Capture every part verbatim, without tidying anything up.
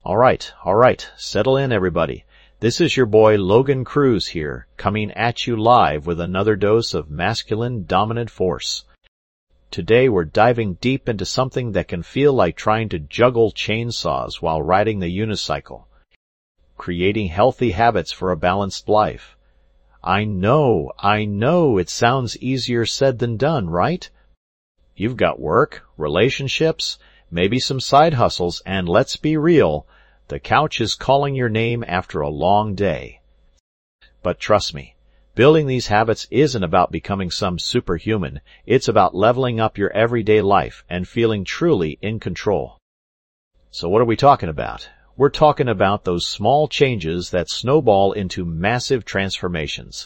All right, all right, settle in everybody. This is your boy Logan Cruz here, coming at you live with another dose of masculine dominant force. Today we're diving deep into something that can feel like trying to juggle chainsaws while riding the unicycle. Creating healthy habits for a balanced life. I know, I know it sounds easier said than done, right? You've got work, relationships, maybe some side hustles, and let's be real, the couch is calling your name after a long day. But trust me, building these habits isn't about becoming some superhuman. It's about leveling up your everyday life and feeling truly in control. So what are we talking about? We're talking about those small changes that snowball into massive transformations.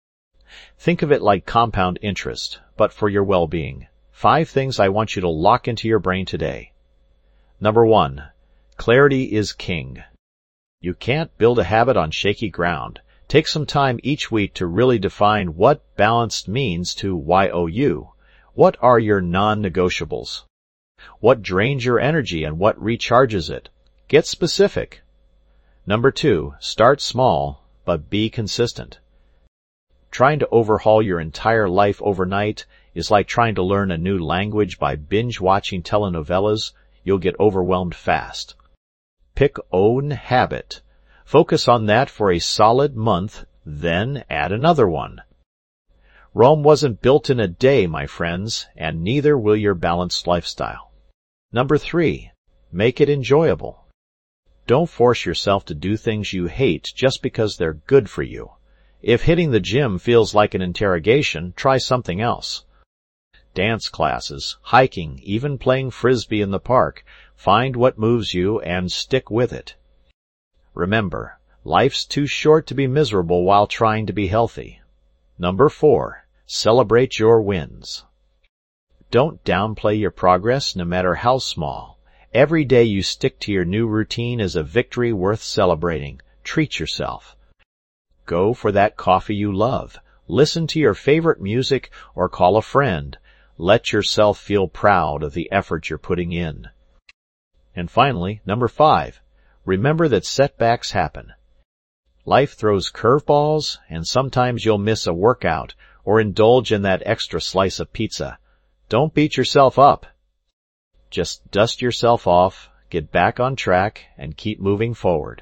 Think of it like compound interest, but for your well-being. Five things I want you to lock into your brain today. Number one, clarity is king. You can't build a habit on shaky ground. Take some time each week to really define what balanced means to you. What are your non-negotiables? What drains your energy and what recharges it? Get specific. Number two, start small, but be consistent. Trying to overhaul your entire life overnight is like trying to learn a new language by binge-watching telenovelas. You'll get overwhelmed fast. Pick own habit. Focus on that for a solid month, then add another one. Rome wasn't built in a day, my friends, and neither will your balanced lifestyle. Number three, make it enjoyable. Don't force yourself to do things you hate just because they're good for you. If hitting the gym feels like an interrogation, try something else. Dance classes, hiking, even playing frisbee in the park. Find what moves you and stick with it. Remember, life's too short to be miserable while trying to be healthy. Number four, celebrate your wins. Don't downplay your progress, no matter how small. Every day you stick to your new routine is a victory worth celebrating. Treat yourself. Go for that coffee you love. Listen to your favorite music or call a friend. Let yourself feel proud of the effort you're putting in. And finally, number five, remember that setbacks happen. Life throws curveballs, and sometimes you'll miss a workout or indulge in that extra slice of pizza. Don't beat yourself up. Just dust yourself off, get back on track, and keep moving forward.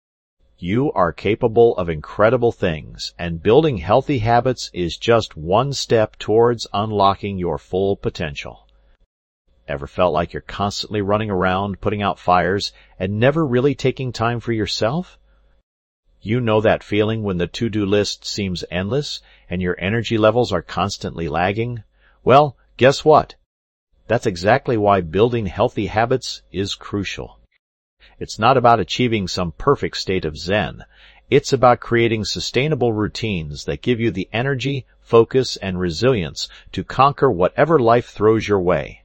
You are capable of incredible things, and building healthy habits is just one step towards unlocking your full potential. Ever felt like you're constantly running around, putting out fires, and never really taking time for yourself? You know that feeling when the to-do list seems endless, and your energy levels are constantly lagging? Well, guess what? That's exactly why building healthy habits is crucial. It's not about achieving some perfect state of zen. It's about creating sustainable routines that give you the energy, focus, and resilience to conquer whatever life throws your way.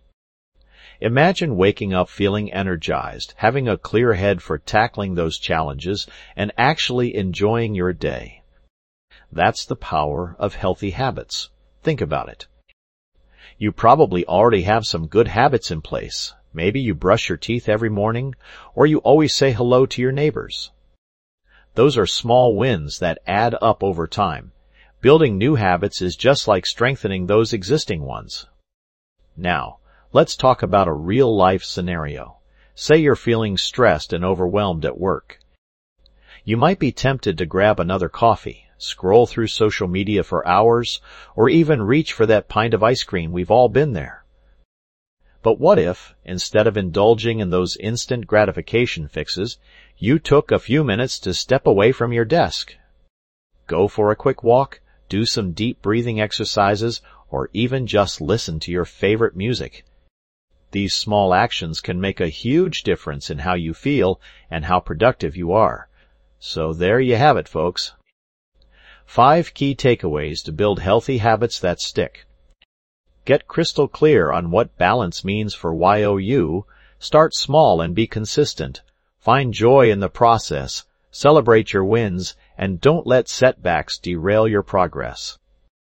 Imagine waking up feeling energized, having a clear head for tackling those challenges, and actually enjoying your day. That's the power of healthy habits. Think about it. You probably already have some good habits in place. Maybe you brush your teeth every morning, or you always say hello to your neighbors. Those are small wins that add up over time. Building new habits is just like strengthening those existing ones. Now, let's talk about a real-life scenario. Say you're feeling stressed and overwhelmed at work. You might be tempted to grab another coffee, scroll through social media for hours, or even reach for that pint of ice cream. We've all been there. But what if, instead of indulging in those instant gratification fixes, you took a few minutes to step away from your desk? Go for a quick walk, do some deep breathing exercises, or even just listen to your favorite music. These small actions can make a huge difference in how you feel and how productive you are. So there you have it, folks. Five key takeaways to build healthy habits that stick. Get crystal clear on what balance means for you. Start small and be consistent. Find joy in the process. Celebrate your wins, and don't let setbacks derail your progress.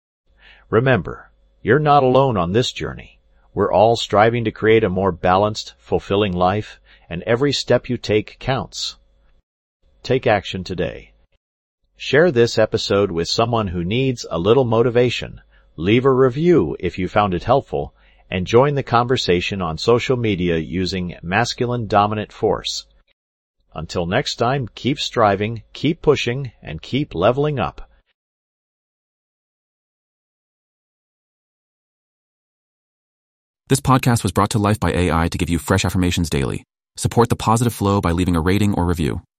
Remember, you're not alone on this journey. We're all striving to create a more balanced, fulfilling life, and every step you take counts. Take action today. Share this episode with someone who needs a little motivation. Leave a review if you found it helpful, and join the conversation on social media using Masculine Dominant Force. Until next time, keep striving, keep pushing, and keep leveling up. This podcast was brought to life by A I to give you fresh affirmations daily. Support the positive flow by leaving a rating or review.